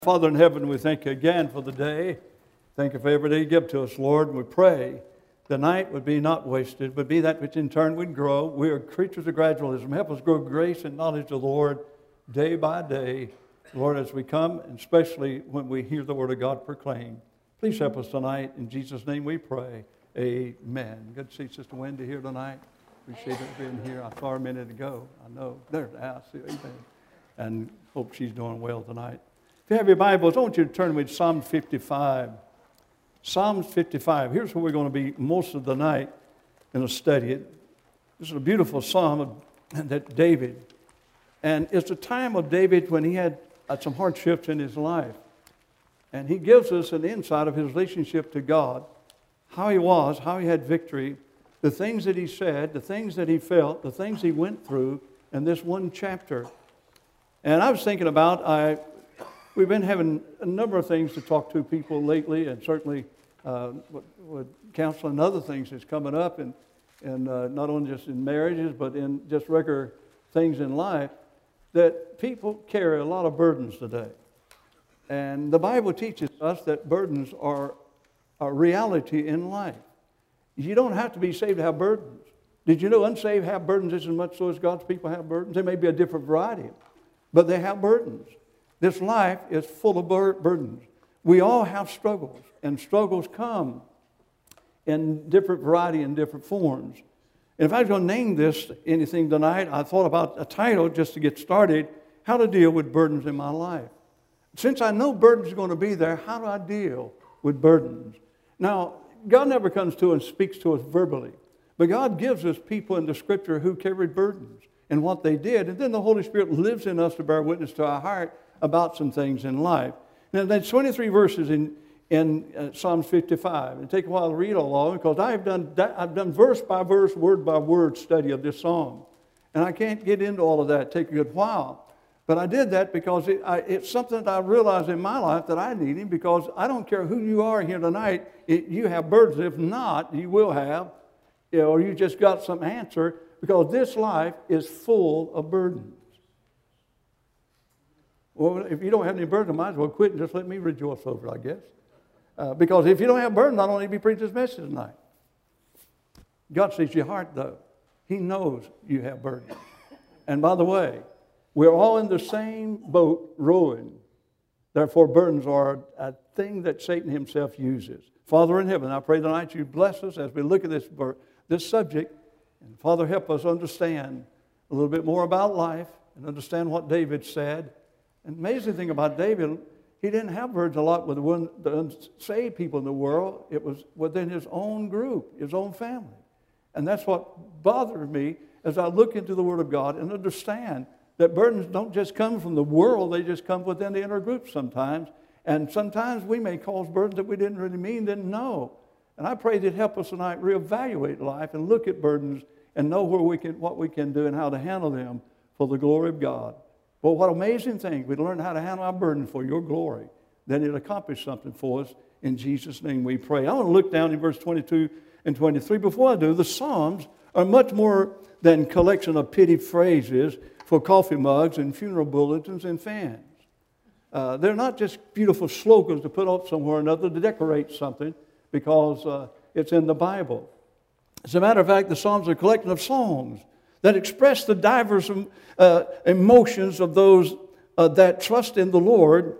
Father in heaven, we thank you again for the day. Thank you for every day you give to us, Lord. And we pray the night would be not wasted, but be that which in turn would grow. We are creatures of gradualism. Help us grow grace and knowledge of the Lord day by day, Lord, as we come, and especially when we hear the Word of God proclaimed. Please help us tonight. In Jesus' name we pray. Amen. Good to see Sister Wendy here tonight. Appreciate her being here. I saw her a minute ago. I know. There, I see her. Amen. And hope she's doing well tonight. If you have your Bibles, I want you to turn with Psalm 55. Psalm 55. Here's where we're going to be most of the night in a study. This is a beautiful psalm that David, and it's a time of David when he had some hardships in his life. And he gives us an insight of his relationship to God, how he was, how he had victory, the things that he said, the things that he felt, the things he went through in this one chapter. And I was thinking about, we've been having a number of things to talk to people lately, and certainly with counseling and other things that's coming up, and not only just in marriages, but in just regular things in life, that people carry a lot of burdens today. And the Bible teaches us that burdens are a reality in life. You don't have to be saved to have burdens. Did you know unsaved have burdens just as much so as God's people have burdens? There may be a different variety, but they have burdens. This life is full of burdens. We all have struggles, and struggles come in different variety and different forms. And if I was going to name this anything tonight, I thought about a title just to get started, How to Deal with Burdens in My Life. Since I know burdens are going to be there, how do I deal with burdens? Now, God never comes to us and speaks to us verbally, but God gives us people in the Scripture who carried burdens and what they did, and then the Holy Spirit lives in us to bear witness to our heart about some things in life. Now, there's 23 verses in Psalm 55. It'll take a while to read all of them because I've done verse by verse, word by word study of this psalm. And I can't get into all of that. It'll take a good while. But I did that because it's something that I realized in my life that I need, because I don't care who you are here tonight, you have burdens. If not, you will have, or you just got some answer, because this life is full of burdens. Well, if you don't have any burden, I might as well quit and just let me rejoice over it, I guess. Because if you don't have burden, I don't need to be preaching this message tonight. God sees your heart, though. He knows you have burdens. And by the way, we're all in the same boat rowing. Therefore, burdens are a thing that Satan himself uses. Father in heaven, I pray tonight you bless us as we look at this subject. And Father, help us understand a little bit more about life and understand what David said. And the amazing thing about David, he didn't have burdens a lot with the unsaved people in the world. It was within his own group, his own family. And that's what bothered me as I look into the Word of God and understand that burdens don't just come from the world, they just come within the inner group sometimes. And sometimes we may cause burdens that we didn't really mean, didn't know. And I pray that help us tonight reevaluate life and look at burdens and know what we can do and how to handle them for the glory of God. Well, what amazing thing. We learn how to handle our burden for your glory. Then it'll accomplish something for us. In Jesus' name we pray. I want to look down in verse 22 and 23. Before I do, the Psalms are much more than a collection of pity phrases for coffee mugs and funeral bulletins and fans. They're not just beautiful slogans to put up somewhere or another to decorate something because it's in the Bible. As a matter of fact, the Psalms are a collection of songs that express the diverse emotions of those that trust in the Lord.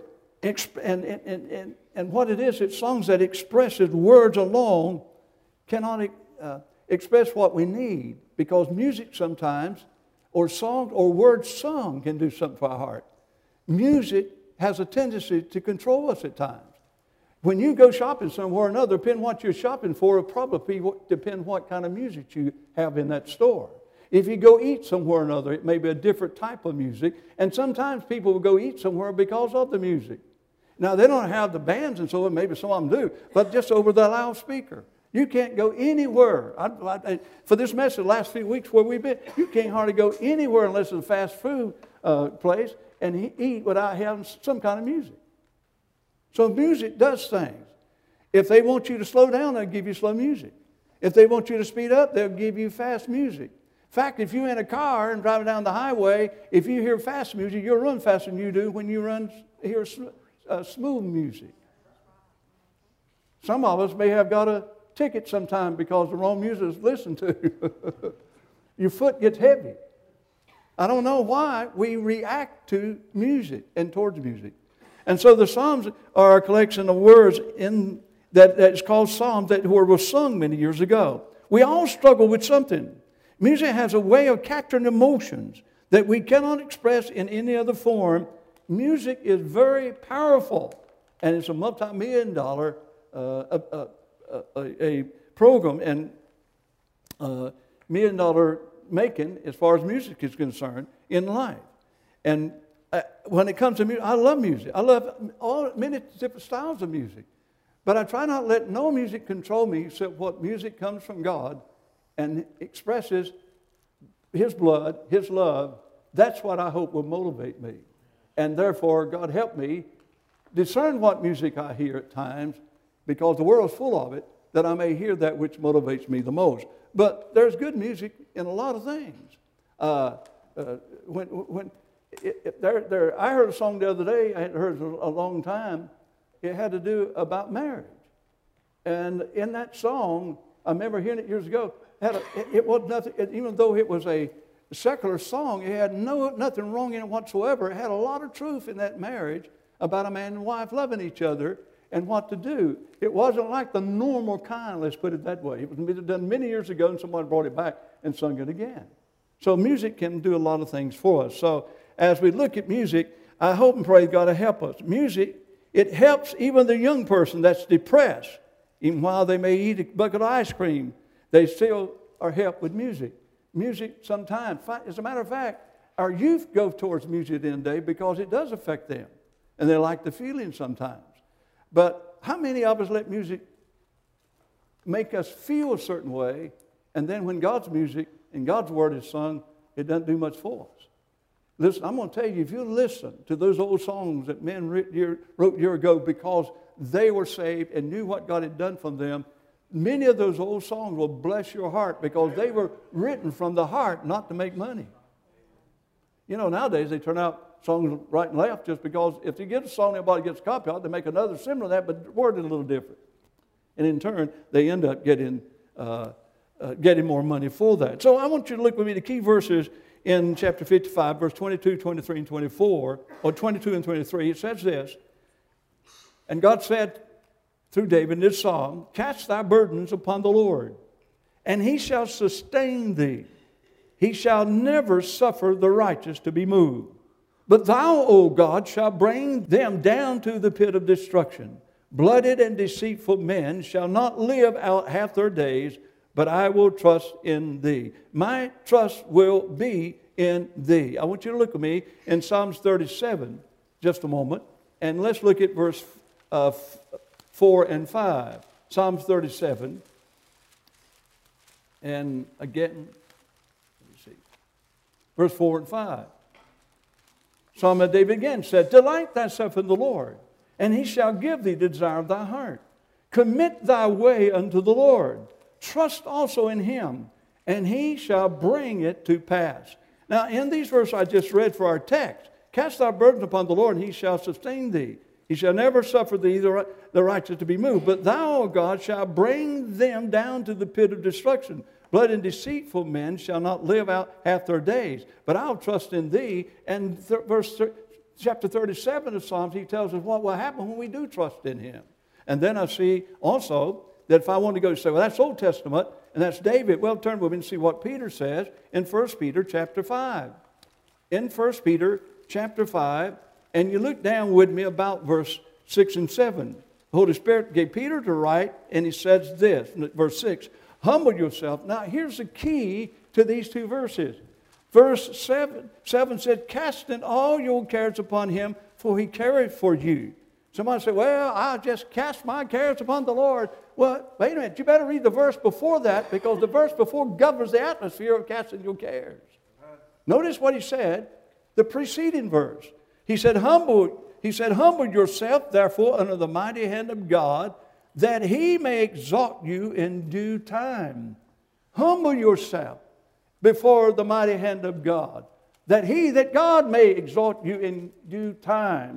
And what it is, it's songs that expresses words alone cannot express what we need, because music sometimes, or songs or words sung, can do something for our heart. Music has a tendency to control us at times. When you go shopping somewhere or another, depending what you're shopping for, it'll probably depend what kind of music you have in that store. If you go eat somewhere or another, it may be a different type of music. And sometimes people will go eat somewhere because of the music. Now, they don't have the bands and so on, maybe some of them do, but just over the loudspeaker. You can't go anywhere. For this message, the last few weeks where we've been, you can't hardly go anywhere unless it's a fast food place and eat without having some kind of music. So music does things. If they want you to slow down, they'll give you slow music. If they want you to speed up, they'll give you fast music. In fact, if you're in a car and driving down the highway, if you hear fast music, you'll run faster than you do when you hear smooth music. Some of us may have got a ticket sometime because the wrong music is listened to. Your foot gets heavy. I don't know why we react to music and towards music. And so the Psalms are a collection of words that's called Psalms that were sung many years ago. We all struggle with something. Music has a way of capturing emotions that we cannot express in any other form. Music is very powerful, and it's a multi-million-dollar a program and million-dollar making as far as music is concerned in life. And when it comes to music, I love music. I love many different styles of music. But I try not to let no music control me except what music comes from God and expresses His blood, His love. That's what I hope will motivate me. And therefore, God help me discern what music I hear at times, because the world's full of it, that I may hear that which motivates me the most. But there's good music in a lot of things. I heard a song the other day, I hadn't heard it a long time. It had to do about marriage. And in that song, I remember hearing it years ago, it was nothing, even though it was a secular song, it had nothing wrong in it whatsoever. It had a lot of truth in that marriage about a man and wife loving each other and what to do. It wasn't like the normal kind, let's put it that way. It was done many years ago, and someone brought it back and sung it again. So music can do a lot of things for us. So as we look at music, I hope and pray God to help us. Music, it helps even the young person that's depressed. Even while they may eat a bucket of ice cream, they still are helped with music. Music sometimes, as a matter of fact, our youth go towards music at the end of the day because it does affect them. And they like the feeling sometimes. But how many of us let music make us feel a certain way, and then when God's music and God's word is sung, it doesn't do much for us? Listen, I'm going to tell you, if you listen to those old songs that men wrote years ago because they were saved and knew what God had done for them, many of those old songs will bless your heart because they were written from the heart, not to make money. You know, nowadays they turn out songs right and left just because if you get a song everybody gets a copy of, they make another similar to that, but the word is a little different. And in turn, they end up getting more money for that. So I want you to look with me the key verses in chapter 55, verse 22, 23, and 24, or 22 and 23. It says this, and God said through David in this psalm, cast thy burdens upon the Lord, and He shall sustain thee. He shall never suffer the righteous to be moved. But thou, O God, shalt bring them down to the pit of destruction. Blooded and deceitful men shall not live out half their days, but I will trust in thee. My trust will be in thee. I want you to look at me in Psalms 37, just a moment, and let's look at verse 4 and 5. Psalms 37, and again, let me see, verse 4 and 5. Psalm of David again said, delight thyself in the Lord, and He shall give thee the desire of thy heart. Commit thy way unto the Lord. Trust also in Him, and He shall bring it to pass. Now, in these verses I just read for our text, cast thy burdens upon the Lord, and He shall sustain thee. He shall never suffer thee, the righteous, to be moved. But thou, O God, shalt bring them down to the pit of destruction. Blood and deceitful men shall not live out half their days. But I'll trust in thee. And chapter 37 of Psalms, he tells us what will happen when we do trust in Him. And then I see also that if I want to go say, well, that's Old Testament, and that's David. Well, turn with me and see what Peter says in 1 Peter chapter 5. In 1 Peter chapter 5, and you look down with me about verse 6 and 7. The Holy Spirit gave Peter to write, and he says this, verse 6, humble yourself. Now, here's the key to these two verses. Verse 7 said, casting all your cares upon Him, for He careth for you. Somebody said, well, I'll just cast my cares upon the Lord. Well, wait a minute. You better read the verse before that, because the verse before governs the atmosphere of casting your cares. Notice what he said, the preceding verse. He said, humble yourself, therefore, under the mighty hand of God, that He may exalt you in due time. Humble yourself before the mighty hand of God, that God may exalt you in due time.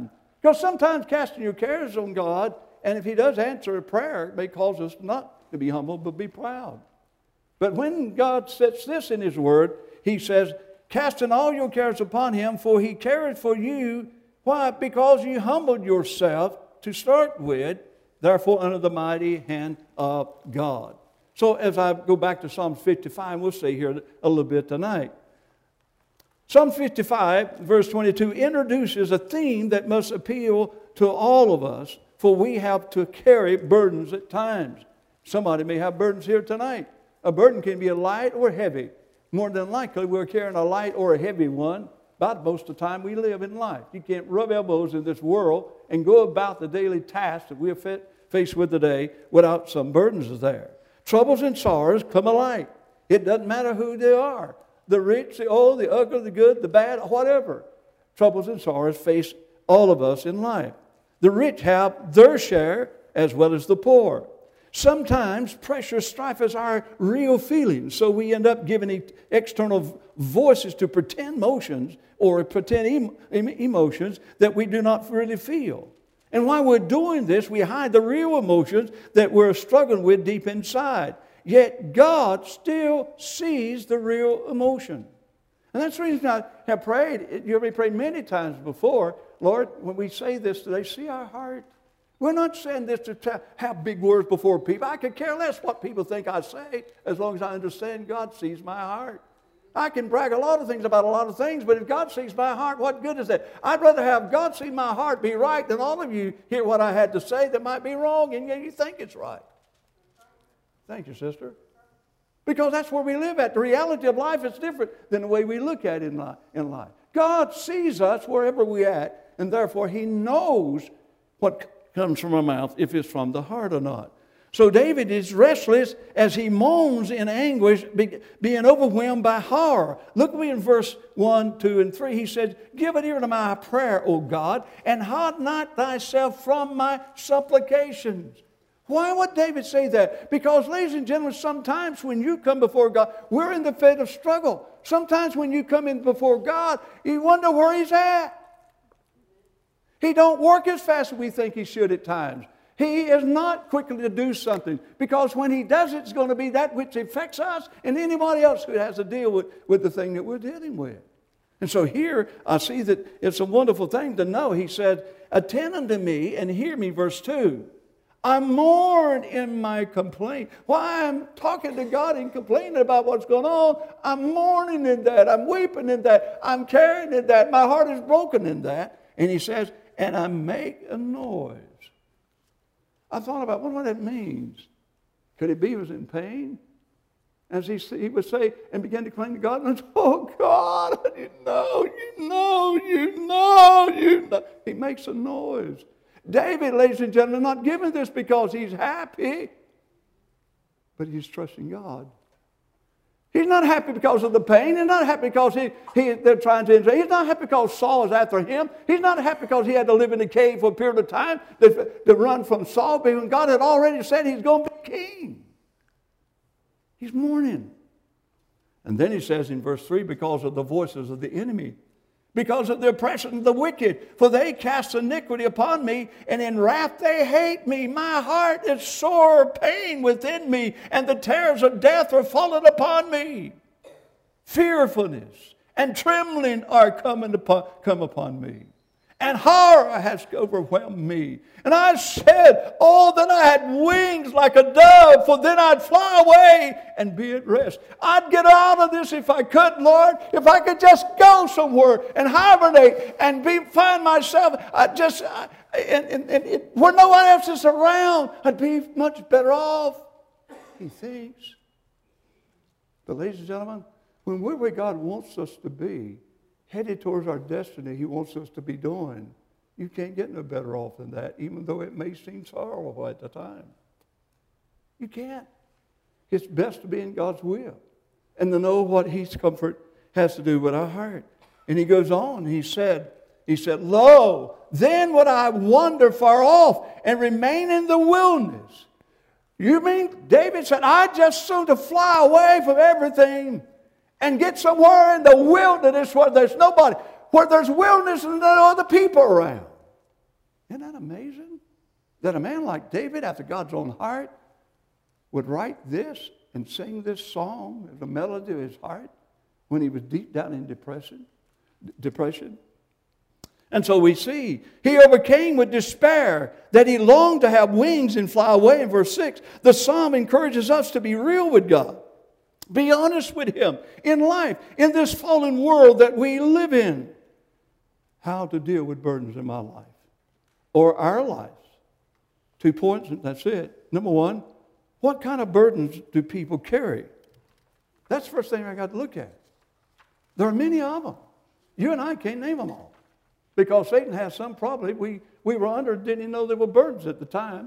Because sometimes casting your cares on God, and if He does answer a prayer, it may cause us not to be humble, but be proud. But when God sets this in His Word, He says, casting all your cares upon Him, for He careth for you. Why? Because you humbled yourself to start with, therefore under the mighty hand of God. So as I go back to Psalm 55, we'll stay here a little bit tonight. Psalm 55, verse 22, introduces a theme that must appeal to all of us, for we have to carry burdens at times. Somebody may have burdens here tonight. A burden can be a light or heavy. More than likely, we're carrying a light or a heavy one about most of the time we live in life. You can't rub elbows in this world and go about the daily tasks that we're faced with today without some burdens there. Troubles and sorrows come alike. It doesn't matter who they are. The rich, the old, the ugly, the good, the bad, whatever. Troubles and sorrows face all of us in life. The rich have their share as well as the poor. Sometimes pressure stifles our real feelings, so we end up giving external voices to pretend emotions or pretend emotions that we do not really feel. And while we're doing this, we hide the real emotions that we're struggling with deep inside. Yet God still sees the real emotion. And that's the reason I have prayed. You heard me pray many times before, Lord, when we say this today, see our heart. We're not saying this to have big words before people. I could care less what people think I say as long as I understand God sees my heart. I can brag a lot of things about a lot of things, but if God sees my heart, what good is that? I'd rather have God see my heart be right than all of you hear what I had to say that might be wrong and yet you think it's right. Thank you, sister. Because that's where we live at. The reality of life is different than the way we look at it in life. God sees us wherever we're at, and therefore He knows what comes from our mouth, if it's from the heart or not. So David is restless as he moans in anguish, being overwhelmed by horror. Look at me in verse 1, 2, and 3. He says, give an ear to my prayer, O God, and hide not thyself from my supplications. Why would David say that? Because, ladies and gentlemen, sometimes when you come before God, we're in the fit of struggle. Sometimes when you come in before God, you wonder where He's at. He don't work as fast as we think He should at times. He is not quickly to do something, because when He does it, it's going to be that which affects us and anybody else who has to deal with the thing that we're dealing with. And so here I see that it's a wonderful thing to know. He said, attend unto me and hear me, verse 2. I mourn in my complaint. Why I'm talking to God and complaining about what's going on, I'm mourning in that. I'm weeping in that. I'm carrying in that. My heart is broken in that. And he says, and I make a noise. I thought about what that means. Could it be he was in pain? As he would say and begin to claim to God, and oh God, you know. He makes a noise. David, ladies and gentlemen, not giving this because he's happy, but he's trusting God. He's not happy because of the pain. He's not happy because they're trying to injure. He's not happy because Saul is after him. He's not happy because he had to live in a cave for a period of time to run from Saul, because God had already said he's going to be king. He's mourning. And then he says in verse 3, because of the voices of the enemy, because of the oppression of the wicked, for they cast iniquity upon me, and in wrath they hate me. My heart is sore pain within me, and the terrors of death are fallen upon me. Fearfulness and trembling are come upon me, and horror has overwhelmed me. And I said, oh, that I had wings like a dove, for then I'd fly away and be at rest. I'd get out of this if I could, Lord. If I could just go somewhere and hibernate and find myself where no one else is around, I'd be much better off, he thinks. But ladies and gentlemen, when we're where God wants us to be, headed towards our destiny He wants us to be doing, you can't get no better off than that, even though it may seem sorrowful at the time. You can't. It's best to be in God's will and to know what His comfort has to do with our heart. And he goes on, he said, lo, then would I wander far off and remain in the wilderness. You mean, David said, I'd just soon to fly away from everything and get somewhere in the wilderness where there's nobody, where there's wilderness and no other people around. Isn't that amazing? That a man like David, after God's own heart, would write this and sing this song as a melody to his heart when he was deep down in depression. And so we see he overcame with despair, that he longed to have wings and fly away. In verse 6, the psalm encourages us to be real with God. Be honest with Him in life, in this fallen world that we live in. How to deal with burdens in my life or our lives. 2 points, and that's it. Number one, what kind of burdens do people carry? That's the first thing I got to look at. There are many of them. You and I can't name them all. Because Satan has some probably we were under, didn't even know there were burdens at the time.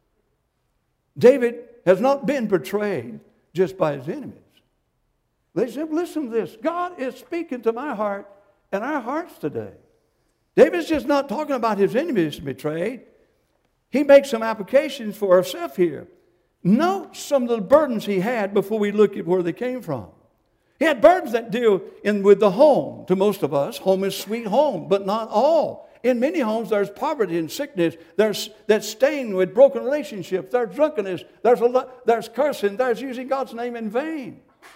David has not been betrayed just by his enemies. They said, listen to this. God is speaking to my heart and our hearts today. David's just not talking about his enemies betrayed. He makes some applications for ourselves here. Note some of the burdens he had before we look at where they came from. He had burdens that deal with the home. To most of us, home is sweet home, but not all. In many homes, there's poverty and sickness. That's stained with broken relationships. There's drunkenness. There's cursing. There's using God's name in vain.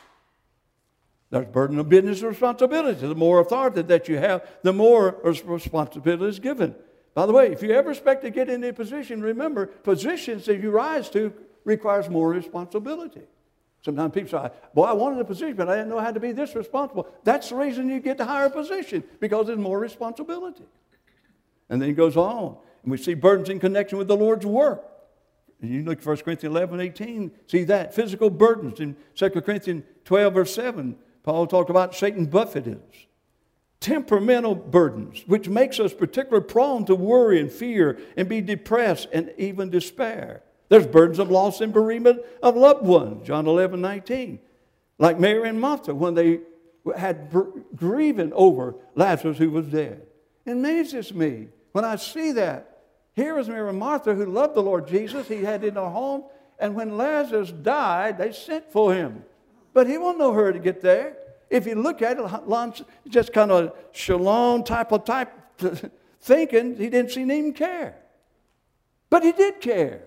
There's burden of business responsibility. The more authority that you have, the more responsibility is given. By the way, if you ever expect to get into a position, remember, positions that you rise to requires more responsibility. Sometimes people say, boy, I wanted a position, but I didn't know how to be this responsible. That's the reason you get the higher position, because there's more responsibility. And then he goes on, and we see burdens in connection with the Lord's work. And you look at 1 Corinthians 11:18, see that. Physical burdens in 2 Corinthians 12, verse 7. Paul talked about Satan buffeted us. Temperamental burdens, which makes us particularly prone to worry and fear and be depressed and even despair. There's burdens of loss and bereavement of loved ones, John 11:19. Like Mary and Martha when they had grieving over Lazarus who was dead. It amazes me when I see that. Here was Mary and Martha who loved the Lord Jesus. He had in their home. And when Lazarus died, they sent for him. But he wasn't no hurry to get there. If you look at it, just kind of shalom type thinking, he didn't seem to even care. But he did care.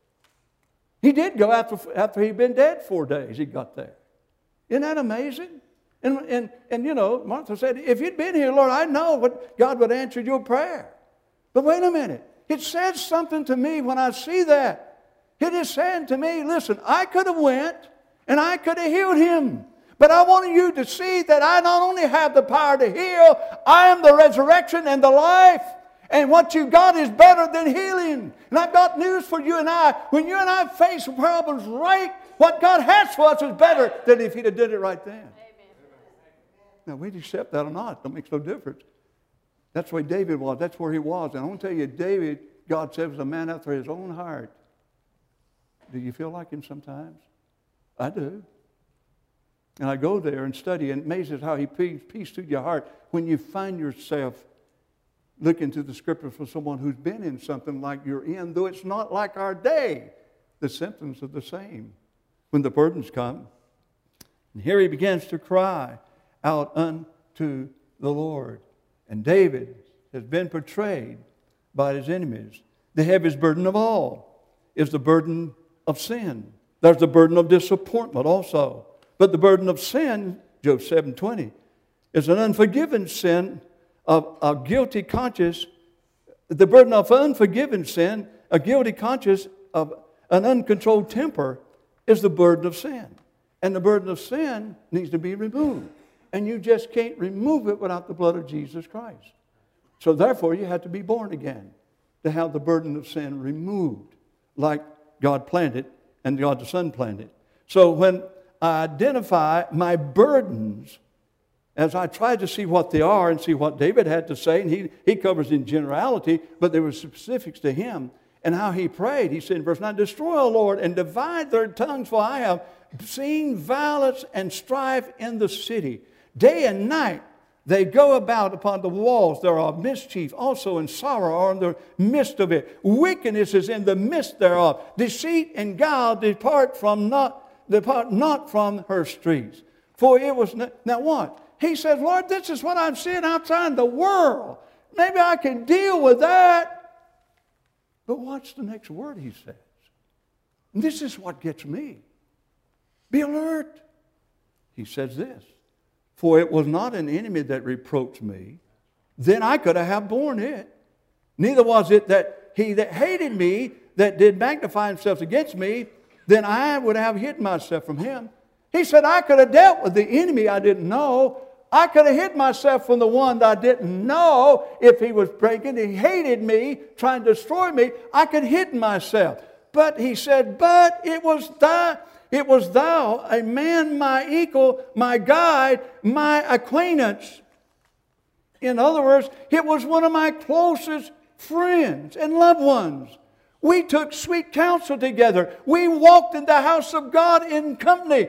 He did go after he'd been dead 4 days, he got there. Isn't that amazing? And you know, Martha said, if you'd been here, Lord, I know what God would answer your prayer. But wait a minute. It says something to me when I see that. It is saying to me, listen, I could have went and I could have healed him. But I want you to see that I not only have the power to heal, I am the resurrection and the life. And what you got is better than healing. And I've got news for you and I. When you and I face problems right, what God has for us is better than if He'd have did it right then. Amen. Now, we'd accept that or not. It makes no difference. That's the way David was. That's where he was. And I want to tell you, David, God said, was a man after His own heart. Do you feel like him sometimes? I do. And I go there and study, and it amazes how He peace through your heart when you find yourself looking to the Scripture for someone who's been in something like you're in, though it's not like our day. The symptoms are the same when the burdens come. And here he begins to cry out unto the Lord. And David has been betrayed by his enemies. The heaviest burden of all is the burden of sin. There's the burden of disappointment also. But the burden of sin, Job 7:20, is an unforgiven sin of a guilty conscience. The burden of unforgiven sin, a guilty conscience of an uncontrolled temper, is the burden of sin. And the burden of sin needs to be removed. And you just can't remove it without the blood of Jesus Christ. So therefore, you have to be born again to have the burden of sin removed, like God planned it and God the Son planned it. So when I identify my burdens, as I try to see what they are and see what David had to say, and he covers in generality, but there were specifics to him and how he prayed. He said in verse 9, destroy, O Lord, and divide their tongues, for I have seen violence and strife in the city. Day and night they go about upon the walls. There are mischief also, and sorrow are in the midst of it. Wickedness is in the midst thereof. Deceit and guile depart not from her streets. For it was now what? He says, Lord, this is what I'm seeing outside the world. Maybe I can deal with that. But watch the next word he says. And this is what gets me. Be alert. He says this. For it was not an enemy that reproached me. Then I could have borne it. Neither was it that he that hated me, that did magnify himself against me, then I would have hidden myself from him. He said, I could have dealt with the enemy I didn't know. I could have hid myself from the one that I didn't know if he was breaking. He hated me, trying to destroy me. I could have hidden myself. But he said, but it was thou, a man my equal, my guide, my acquaintance. In other words, it was one of my closest friends and loved ones. We took sweet counsel together. We walked in the house of God in company.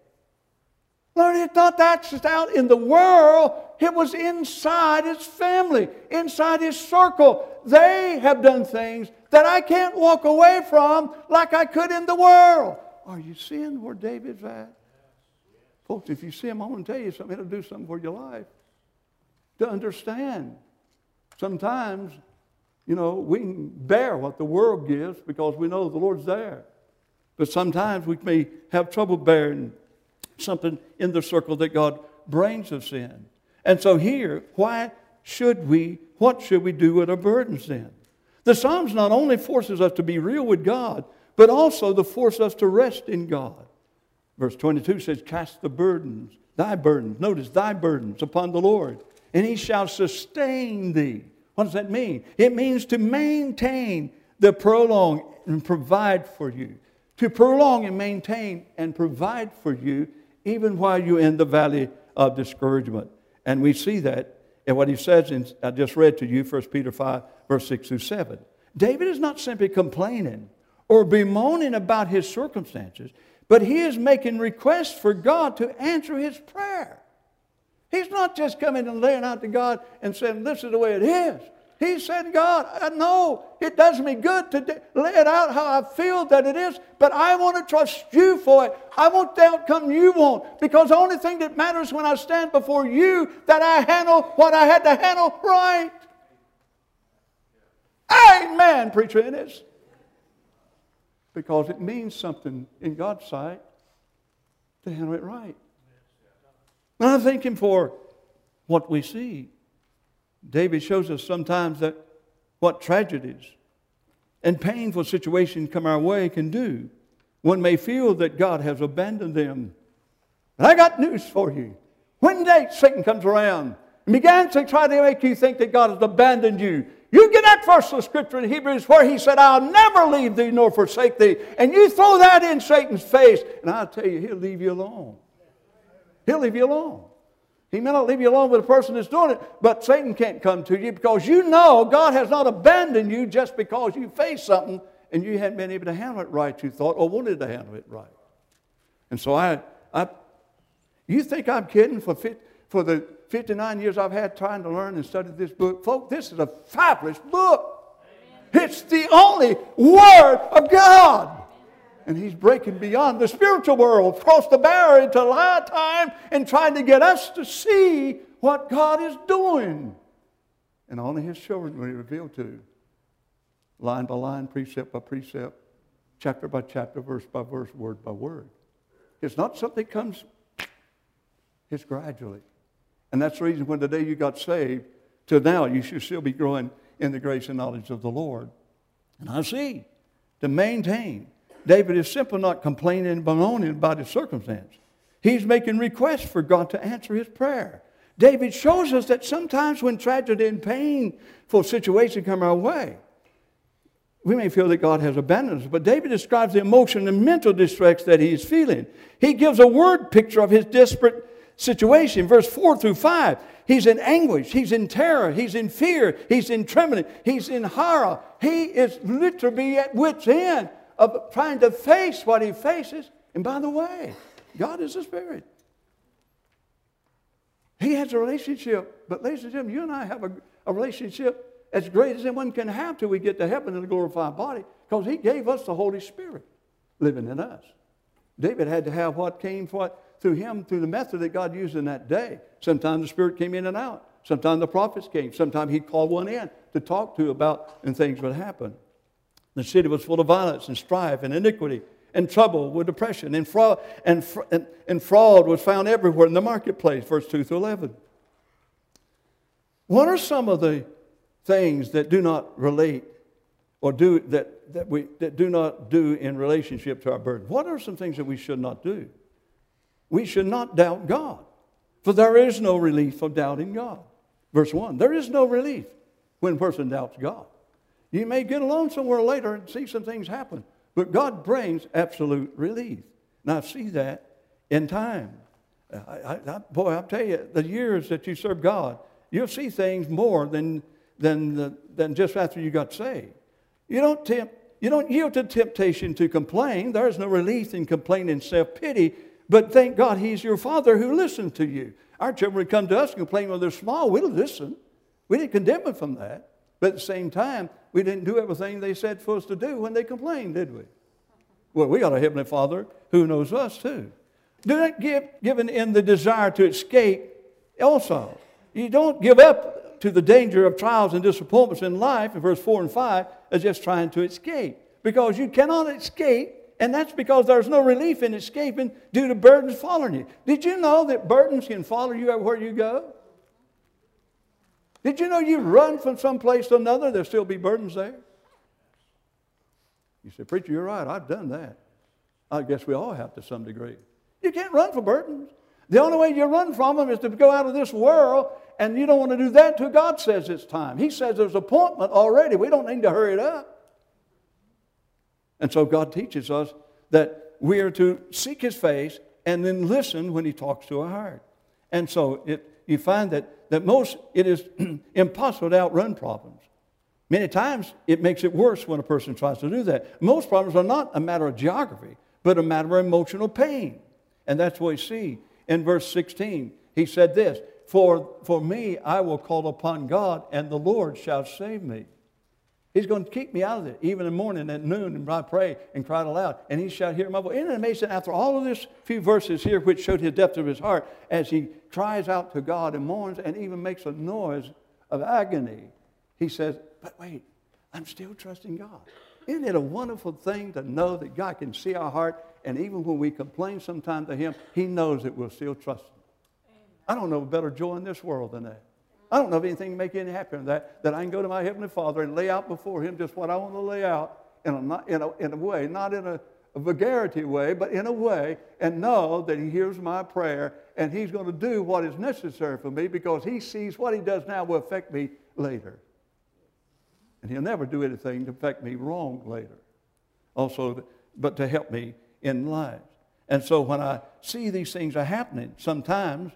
Lord, it's not that just out in the world. It was inside his family, inside his circle. They have done things that I can't walk away from like I could in the world. Are you seeing where David's at? Folks, if you see him, I want to tell you something. It'll do something for your life. To understand. Sometimes, we can bear what the world gives because we know the Lord's there. But sometimes we may have trouble bearing something in the circle that God brings us in. And so here, what should we do with our burdens then? The Psalms not only forces us to be real with God, but also to force us to rest in God. Verse 22 says, cast the burdens, thy burdens, notice thy burdens upon the Lord, and he shall sustain thee. What does that mean? It means to maintain, to prolong and provide for you. To prolong and maintain and provide for you even while you're in the valley of discouragement. And we see that in what he says, I just read to you, 1 Peter 5, verse 6 through 7. David is not simply complaining or bemoaning about his circumstances, but he is making requests for God to answer his prayer. He's not just coming and laying out to God and saying, this is the way it is. He said, God, I know it does me good to lay it out how I feel that it is, but I want to trust you for it. I want the outcome you want, because the only thing that matters when I stand before you, that I handle what I had to handle right. Amen, preacher, it is. Because it means something in God's sight to handle it right. And I'm thinking for what we see. David shows us sometimes that what tragedies and painful situations come our way can do. One may feel that God has abandoned them. But I got news for you. One day Satan comes around and begins to try to make you think that God has abandoned you. You get that verse of Scripture in Hebrews where he said, I'll never leave thee nor forsake thee. And you throw that in Satan's face, and I'll tell you, he'll leave you alone. He'll leave you alone. He may not leave you alone with the person that's doing it, but Satan can't come to you because you know God has not abandoned you just because you faced something and you hadn't been able to handle it right, you thought, or wanted to handle it right. And so you think I'm kidding for the 59 years I've had trying to learn and study this book? Folks, this is a fabulous book. Amen. It's the only Word of God. And he's breaking beyond the spiritual world, across the barrier into lifetime, and trying to get us to see what God is doing. And only his children will be revealed to. Line by line, precept by precept, chapter by chapter, verse by verse, word by word. It's not something that comes, it's gradually. And that's the reason when the day you got saved, till now, you should still be growing in the grace and knowledge of the Lord. And I see, to maintain, David is simply not complaining and bemoaning about his circumstance. He's making requests for God to answer his prayer. David shows us that sometimes when tragedy and painful situations come our way, we may feel that God has abandoned us, but David describes the emotion and mental distress that he is feeling. He gives a word picture of his desperate situation. Verse 4 through 5, he's in anguish, he's in terror, he's in fear, he's in trembling, he's in horror. He is literally at wit's end of trying to face what he faces. And by the way, God is a spirit. He has a relationship. But ladies and gentlemen, you and I have a relationship as great as anyone can have till we get to heaven in a glorified body, because he gave us the Holy Spirit living in us. David had to have what came through him, through the method that God used in that day. Sometimes the Spirit came in and out. Sometimes the prophets came. Sometimes he'd call one in to talk to about, and things would happen. The city was full of violence and strife and iniquity and trouble with oppression. And fraud was found everywhere in the marketplace, verse 2 through 11. What are some of the things that do not relate or do that do not do in relationship to our burden? What are some things that we should not do? We should not doubt God, for there is no relief from doubting God. Verse 1, there is no relief when a person doubts God. You may get along somewhere later and see some things happen, but God brings absolute relief. Now, I see that in time. Boy, I'll tell you, the years that you serve God, you'll see things more than just after you got saved. You don't yield to temptation to complain. There is no relief in complaining and self-pity, but thank God He's your Father who listens to you. Our children would come to us and complain when they're small. We'll listen. We didn't condemn them from that. But at the same time, we didn't do everything they said for us to do when they complained, did we? Well, we got a Heavenly Father who knows us too. Do not given in the desire to escape also. You don't give up to the danger of trials and disappointments in life, in verse 4 and 5, as just trying to escape. Because you cannot escape, and that's because there's no relief in escaping due to burdens following you. Did you know that burdens can follow you everywhere you go? Did you know you run from some place to another, there'll still be burdens there? You say, preacher, you're right, I've done that. I guess we all have to some degree. You can't run from burdens. The only way you run from them is to go out of this world, and you don't want to do that until God says it's time. He says there's an appointment already. We don't need to hurry it up. And so God teaches us that we are to seek His face and then listen when He talks to our heart. And so you find that it is impossible to outrun problems. Many times it makes it worse when a person tries to do that. Most problems are not a matter of geography, but a matter of emotional pain. And that's what we see in verse 16. He said this, For me I will call upon God, and the Lord shall save me. He's going to keep me out of it, even in the morning, at noon, and I pray and cry aloud, and He shall hear my voice. Isn't it amazing, after all of this few verses here, which showed the depth of his heart, as he cries out to God and mourns and even makes a noise of agony, he says, but wait, I'm still trusting God. Isn't it a wonderful thing to know that God can see our heart, and even when we complain sometimes to Him, He knows that we'll still trust Him. I don't know a better joy in this world than that. I don't know of anything to make you any happier than that I can go to my Heavenly Father and lay out before Him just what I want to lay out in a way, not in a vulgarity way, but in a way, and know that He hears my prayer, and He's going to do what is necessary for me, because He sees what He does now will affect me later. And He'll never do anything to affect me wrong later. Also, but to help me in life. And so when I see these things are happening, sometimes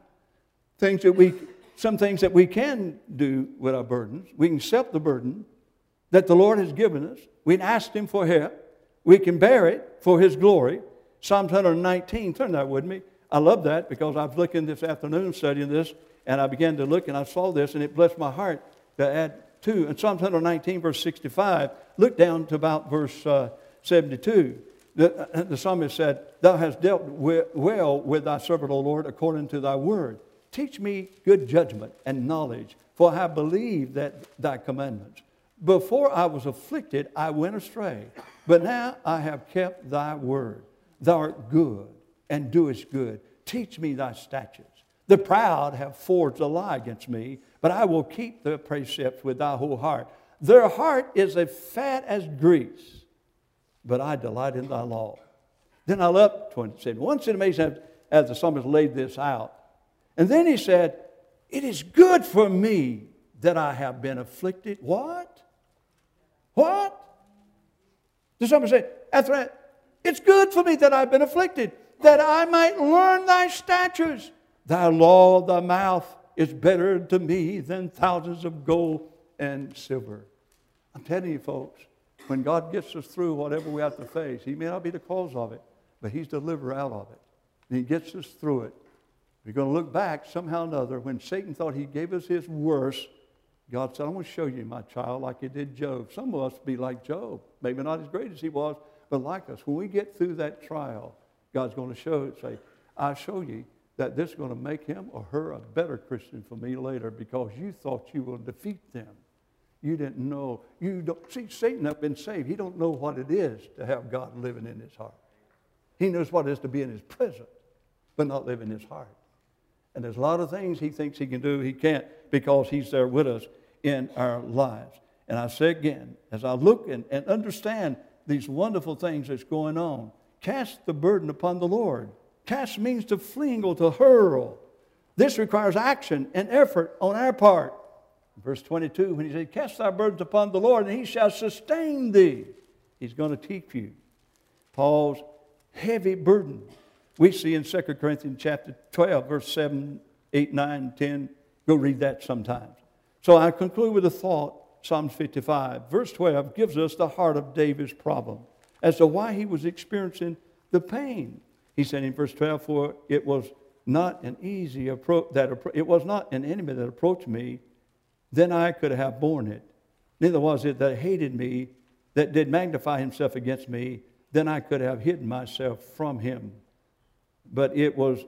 some things that we can do with our burdens, we can accept the burden that the Lord has given us. We can ask Him for help. We can bear it for His glory. Psalms 119, turn that with me. I love that because I was looking this afternoon studying this, and I began to look and I saw this, and it blessed my heart to add to. In Psalms 119, verse 65, look down to about verse 72. The psalmist said, Thou hast dealt well with Thy servant, O Lord, according to Thy word. Teach me good judgment and knowledge, for I have believed Thy commandments. Before I was afflicted, I went astray, but now I have kept Thy word. Thou art good and doest good. Teach me Thy statutes. The proud have forged a lie against me, but I will keep Thy precepts with Thy whole heart. Their heart is as fat as grease, but I delight in Thy law. Then I love 27. Once it's amazing as the psalmist laid this out. And then he said, it is good for me that I have been afflicted. What? What? The psalmist said, after that, it's good for me that I've been afflicted, that I might learn Thy statutes. Thy law of Thy mouth is better to me than thousands of gold and silver. I'm telling you, folks, when God gets us through whatever we have to face, He may not be the cause of it, but He's the deliverer out of it. And He gets us through it. We're going to look back somehow or another. When Satan thought he gave us his worst, God said, I'm going to show you, my child, like He did Job. Some of us be like Job. Maybe not as great as he was, but like us. When we get through that trial, God's going to show it, say, I'll show you that this is going to make him or her a better Christian for me later, because you thought you will defeat them. You didn't know. You don't see, Satan has been saved. He don't know what it is to have God living in his heart. He knows what it is to be in his presence, but not live in his heart. And there's a lot of things he thinks he can do. He can't because he's there with us in our lives. And I say again, as I look and understand these wonderful things that's going on, cast the burden upon the Lord. Cast means to fling or to hurl. This requires action and effort on our part. Verse 22, when he said, cast thy burdens upon the Lord, and he shall sustain thee. He's going to keep you. Paul's heavy burden. We see in 2 Corinthians chapter 12, verse 7, 8, 9, 10. Go read that sometimes. So I conclude with a thought. Psalms 55, verse 12, gives us the heart of David's problem as to why he was experiencing the pain. He said in verse 12, for it was not an easy approach, it was not an enemy that approached me, then I could have borne it. Neither was it that hated me, that did magnify himself against me, then I could have hidden myself from him. But it was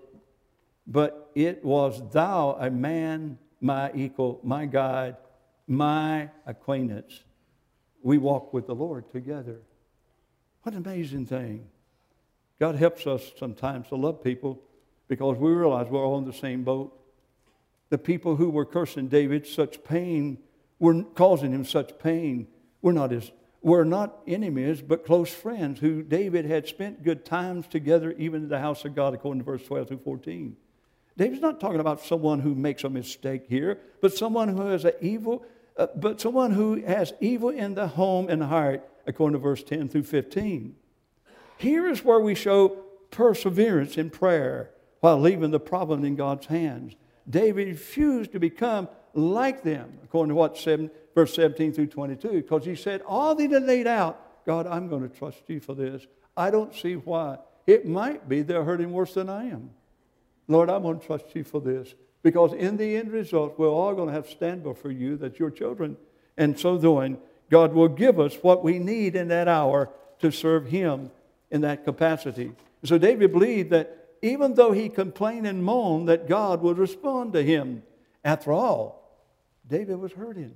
thou, a man, my equal, my guide, my acquaintance. We walk with the Lord together. What an amazing thing. God helps us sometimes to love people because we realize we're all in the same boat. The people who were cursing David such pain, were causing him such pain, were not enemies, but close friends who David had spent good times together, even in the house of God, according to verse 12 through 14. David's not talking about someone who makes a mistake here, but someone who has someone who has evil in the home and heart, according to verse 10 through 15. Here is where we show perseverance in prayer while leaving the problem in God's hands. David refused to become like them, according to what verse 17 through 22, because he said, all they laid out, God, I'm going to trust you for this. I don't see why. It might be they're hurting worse than I am. Lord, I'm going to trust you for this. Because in the end result, we're all going to have to stand before you, that's your children. And so doing, God will give us what we need in that hour to serve him in that capacity. So David believed that even though he complained and moaned, that God would respond to him. After all, David was hurting.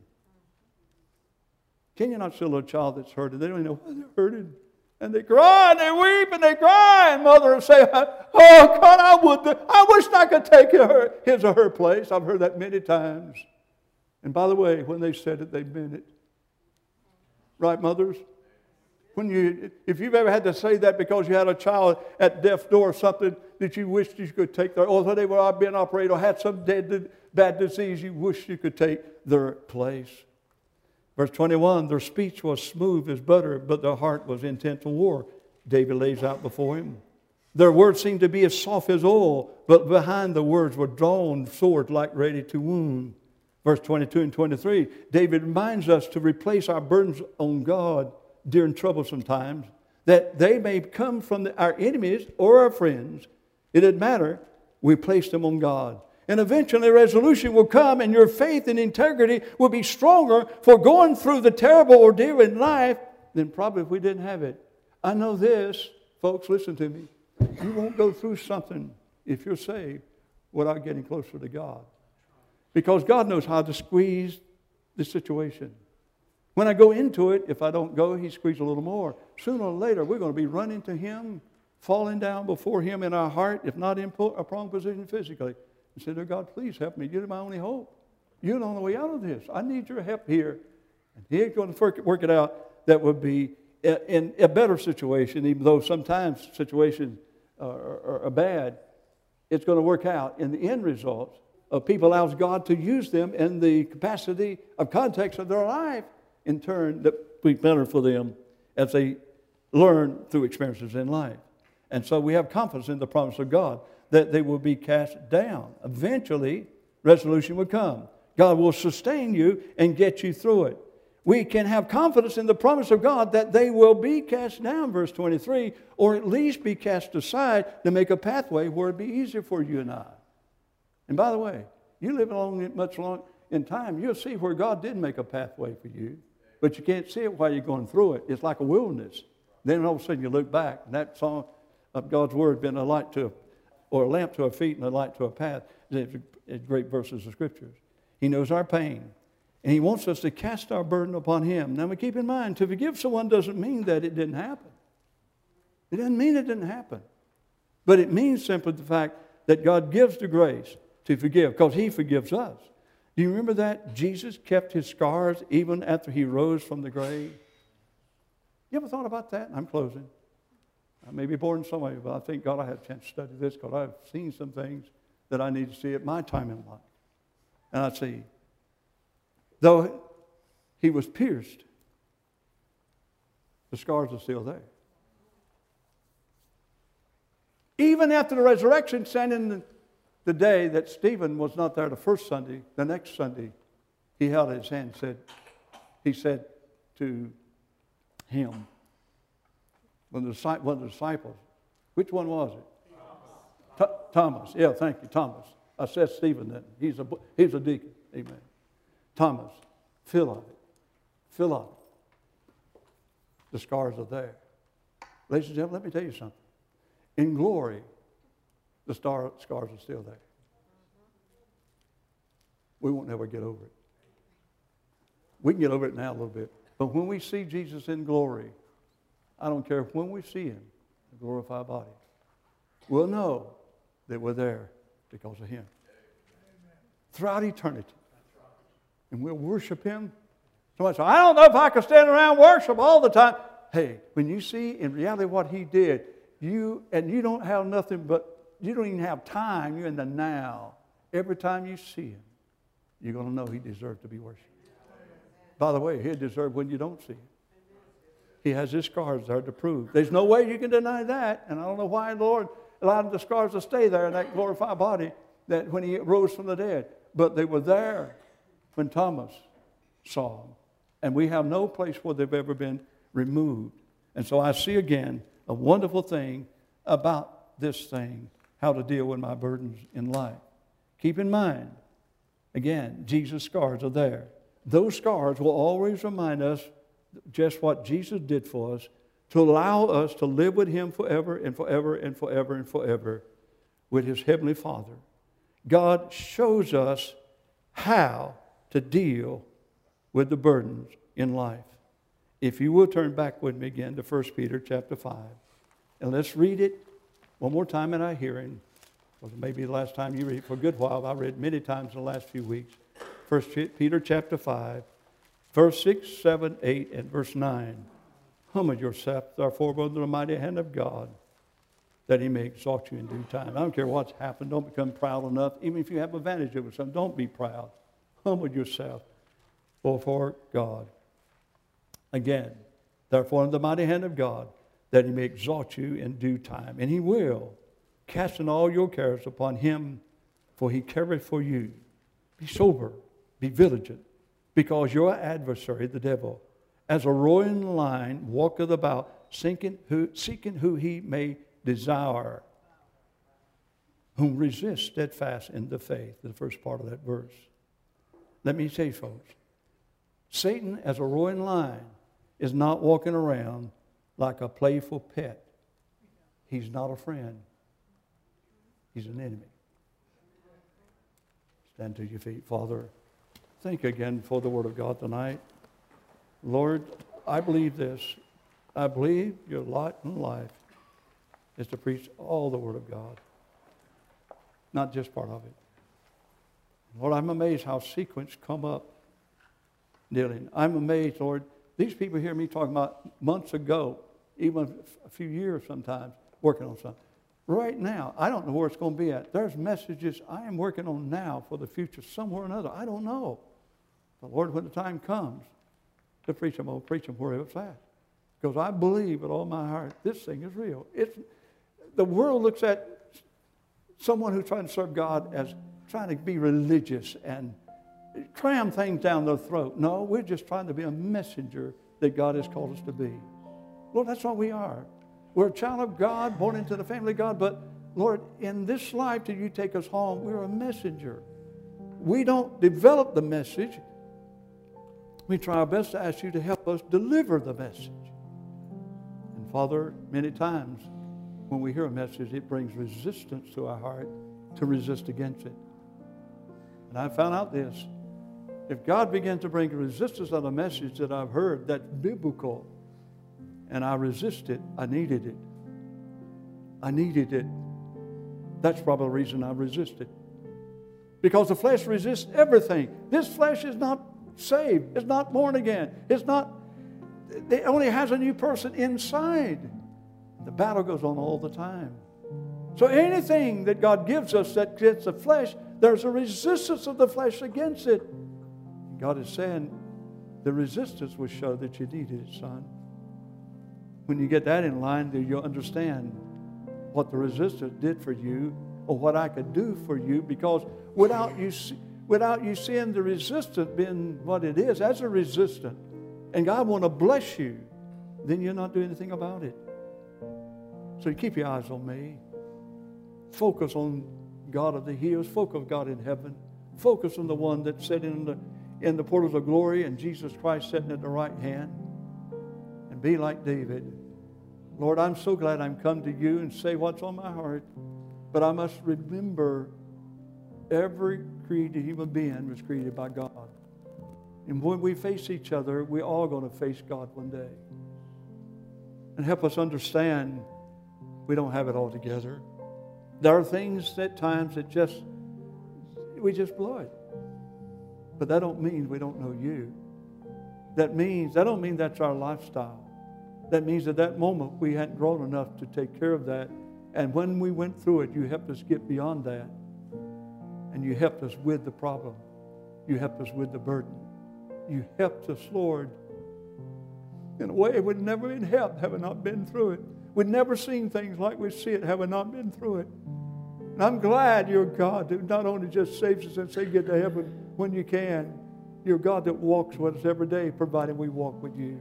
Can you not see a little child that's hurting? They don't even know why they're hurting. And they cry and they weep and they cry. And mother will say, oh, God, I wish I could take his or her place. I've heard that many times. And by the way, when they said it, they meant it. Right, mothers? If you've ever had to say that because you had a child at death's door or something that you wished you could take their, or they were being operated or had some bad disease, you wish you could take their place. Verse 21, their speech was smooth as butter, but their heart was intent to war. David lays out before him. Their words seemed to be as soft as oil, but behind the words were drawn swords like ready to wound. Verse 22 and 23, David reminds us to replace our burdens on God during troublesome times, that they may come from our enemies or our friends. It doesn't matter. We place them on God. And eventually resolution will come, and your faith and integrity will be stronger for going through the terrible ordeal in life than probably if we didn't have it. I know this, folks, listen to me. You won't go through something, if you're saved, without getting closer to God. Because God knows how to squeeze the situation. When I go into it, if I don't go, he squeezes a little more. Sooner or later, we're going to be running to him, falling down before him in our heart, if not in a prone position physically. And say, dear God, please help me. You're my only hope. You're the only way out of this. I need your help here. And he ain't going to work it out. That would be in a better situation, even though sometimes situations are bad. It's going to work out in the end results of people allows God to use them in the capacity of context of their life. In turn, that will be better for them as they learn through experiences in life. And so we have confidence in the promise of God that they will be cast down. Eventually, resolution will come. God will sustain you and get you through it. We can have confidence in the promise of God that they will be cast down, verse 23, or at least be cast aside to make a pathway where it be easier for you and I. And by the way, you live much long in time, you'll see where God did make a pathway for you, but you can't see it while you're going through it. It's like a wilderness. Then all of a sudden you look back, and that song of God's Word been a light to, or a lamp to our feet and a light to our path. It's great verses of Scriptures. He knows our pain, And He wants us to cast our burden upon Him. Now, keep in mind, to forgive someone doesn't mean that it didn't happen. It doesn't mean it didn't happen. But it means simply the fact that God gives the grace to forgive because He forgives us. Do you remember that? Jesus kept His scars even after He rose from the grave. You ever thought about that? I'm closing. I may be boring some of you, but I thank God I had a chance to study this because I've seen some things that I need to see at my time in life. And I see, though He was pierced, the scars are still there. Even after the resurrection, standing the day that Stephen was not there the first Sunday, the next Sunday, he held his hand and said, he said to him, one of the disciples, which one was it? Thomas. Yeah, thank you, Thomas. I said Stephen then. He's a deacon. Amen. Thomas, fill of it. Fill of it. The scars are there. Ladies and gentlemen, let me tell you something. In glory, the scars are still there. We won't never get over it. We can get over it now a little bit. But when we see Jesus in glory, I don't care when we see Him, the glorified body, we'll know that we're there because of Him. Throughout eternity. And we'll worship Him. Somebody says, I don't know if I can stand around and worship all the time. Hey, when you see in reality what He did, you don't have nothing but, you don't even have time. You're in the now. Every time you see Him, you're going to know He deserves to be worshipped. By the way, He'll deserve when you don't see Him. He has His scars there to prove. There's no way you can deny that. And I don't know why the Lord allowed the scars to stay there in that glorified body that when He rose from the dead. But they were there when Thomas saw Him. And we have no place where they've ever been removed. And so I see again a wonderful thing about this thing, how to deal with my burdens in life. Keep in mind, again, Jesus' scars are there. Those scars will always remind us just what Jesus did for us to allow us to live with Him forever and forever and forever and forever with His Heavenly Father. God shows us how to deal with the burdens in life. If you will turn back with me again to 1 Peter chapter 5. And let's read it one more time in our hearing. Well, maybe the last time you read it for a good while. I read many times in the last few weeks. 1 Peter chapter 5, verse 6, 7, 8, and verse 9. Humble yourself, therefore, under the mighty hand of God, that He may exalt you in due time. I don't care what's happened. Don't become proud enough. Even if you have advantage over something, don't be proud. Humble yourself before God. Again, therefore, under the mighty hand of God, that He may exalt you in due time. And He will, casting all your cares upon Him, for He careth for you. Be sober, be vigilant, because your adversary, the devil, as a roaring lion, walketh about, seeking who he may desire, whom resist steadfast in the faith, the first part of that verse. Let me say, folks, Satan, as a roaring lion, is not walking around like a playful pet. He's not a friend. He's an enemy. Stand to your feet. Father, thank you again for the Word of God tonight. Lord, I believe this. I believe your lot in life is to preach all the Word of God, not just part of it. Lord, I'm amazed how sequence come up dealing. I'm amazed, Lord. These people hear me talking about months ago, even a few years sometimes, working on something. Right now, I don't know where it's going to be at. There's messages I am working on now for the future, somewhere or another. I don't know. But Lord, when the time comes to preach them, I'll preach them wherever it's at. Because I believe with all my heart, this thing is real. The world looks at someone who's trying to serve God as trying to be religious and cram things down their throat. No, we're just trying to be a messenger that God has called us to be. Lord, that's what we are. We're a child of God, born into the family of God, but Lord, in this life till you take us home, we're a messenger. We don't develop the message. We try our best to ask you to help us deliver the message. And Father, many times when we hear a message, it brings resistance to our heart to resist against it. And I found out this. If God begins to bring resistance on a message that I've heard that's biblical, and I resist it, I needed it. I needed it. That's probably the reason I resisted. Because the flesh resists everything. This flesh is not saved. It's not born again. It only has a new person inside. The battle goes on all the time. So anything that God gives us that gets the flesh, there's a resistance of the flesh against it. God is saying the resistance will show that you needed it, son. When you get that in line, then you'll understand what the resistance did for you or what I could do for you, because without you seeing the resistance being what it is as a resistance, and God want to bless you, then you're not doing anything about it. So you keep your eyes on me. Focus on God of the hills. Focus on God in heaven. Focus on the one that's sitting in the portals of glory and Jesus Christ sitting at the right hand. And be like David. Lord, I'm so glad I'm come to you and say what's on my heart. But I must remember every created human being was created by God. And when we face each other, we're all going to face God one day. And help us understand we don't have it all together. There are things at times that we just blow it. But that don't mean we don't know you. That don't mean that's our lifestyle. That means at that moment we hadn't grown enough to take care of that. And when we went through it, you helped us get beyond that. And you helped us with the problem. You helped us with the burden. You helped us, Lord, in a way we'd never been helped had we not been through it. We'd never seen things like we see it had we not been through it. And I'm glad you're God who not only just saves us and says get to heaven when you can. You're God that walks with us every day, provided we walk with you.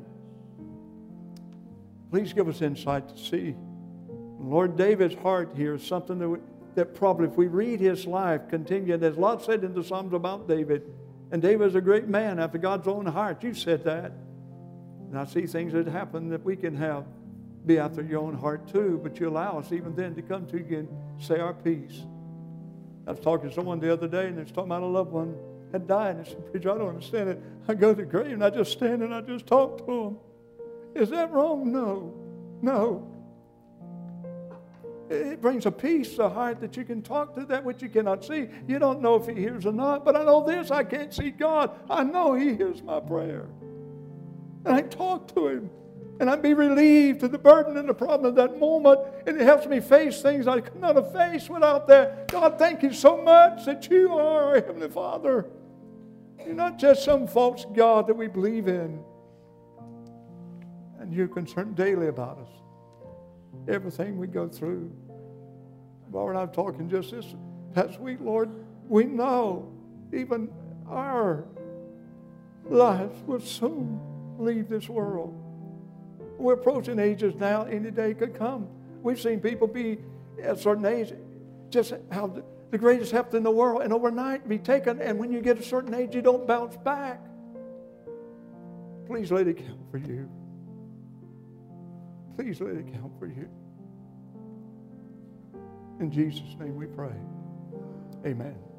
Please give us insight to see. Lord, David's heart here is something that probably if we read his life, continue, there's a lot said in the Psalms about David. And David is a great man after God's own heart. You said that. And I see things that happen that we can be after your own heart too, but you allow us even then to come to you and say our piece. I was talking to someone the other day, and they was talking about a loved one had died. And I said, preacher, I don't understand it. I go to the grave, and I just stand and I just talk to them. Is that wrong? No. It brings a peace to the heart that you can talk to that which you cannot see. You don't know if he hears or not, but I know this, I can't see God. I know he hears my prayer. And I talk to him. And I'd be relieved of the burden and the problem of that moment. And it helps me face things I could not have faced without that. God, thank you so much that you are our Heavenly Father. You're not just some false God that we believe in. And you're concerned daily about us. Everything we go through. Laura and I were talking just this past week, Lord, we know even our lives will soon leave this world. We're approaching ages now, any day could come. We've seen people be at a certain age, just have the greatest health in the world, and overnight be taken, and when you get a certain age, you don't bounce back. Please let it count for you. Please let it count for you. In Jesus' name we pray. Amen.